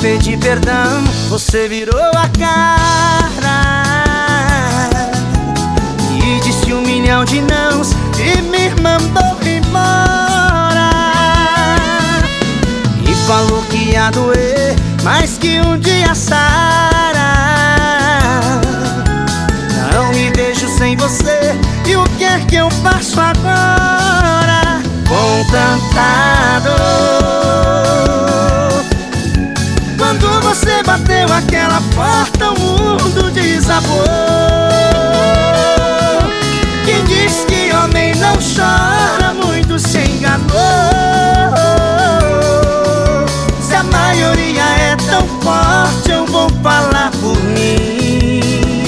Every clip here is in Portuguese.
pedi perdão, você virou a cara e disse 1 milhão de nãos e me mandou embora. E falou que ia doer, mas que um dia sara. Não me vejo sem você, e o que é que eu faço agora com tanta dor? Quando você bateu aquela porta, o mundo desabou. Quem diz que homem não chora, muito se enganou. Se a maioria é tão forte, eu vou falar por mim.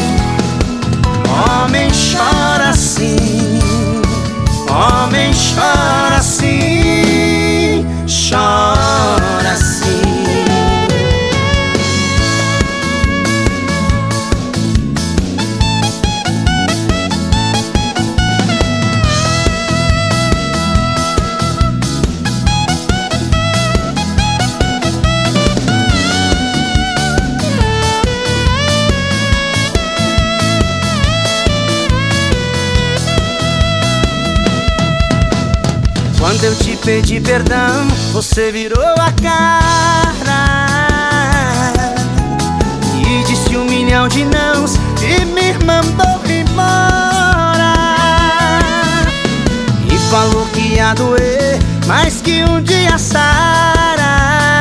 Homem chora sim, homem chora sim, chora sim. Quando eu te pedi perdão, você virou a cara e disse 1 milhão de nãos e me mandou embora. E falou que ia doer, mas que um dia sara.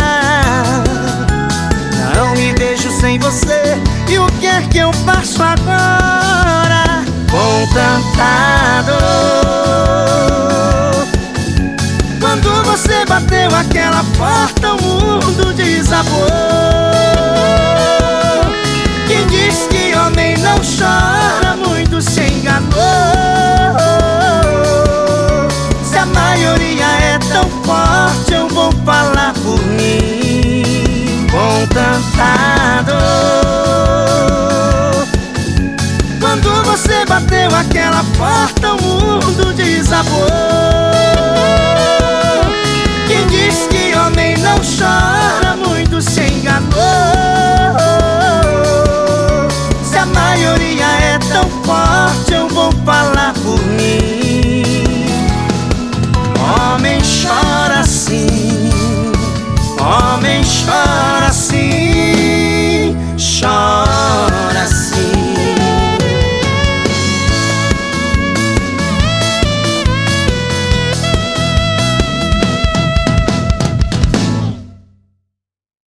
Não me vejo sem você, e o que é que eu faço agora com tanta dor? Quando você bateu aquela porta, o mundo desabou. Quem diz que homem não chora, muito se enganou. Se a maioria é tão forte, eu vou falar por mim. Com tanta dor. Quando você bateu aquela porta,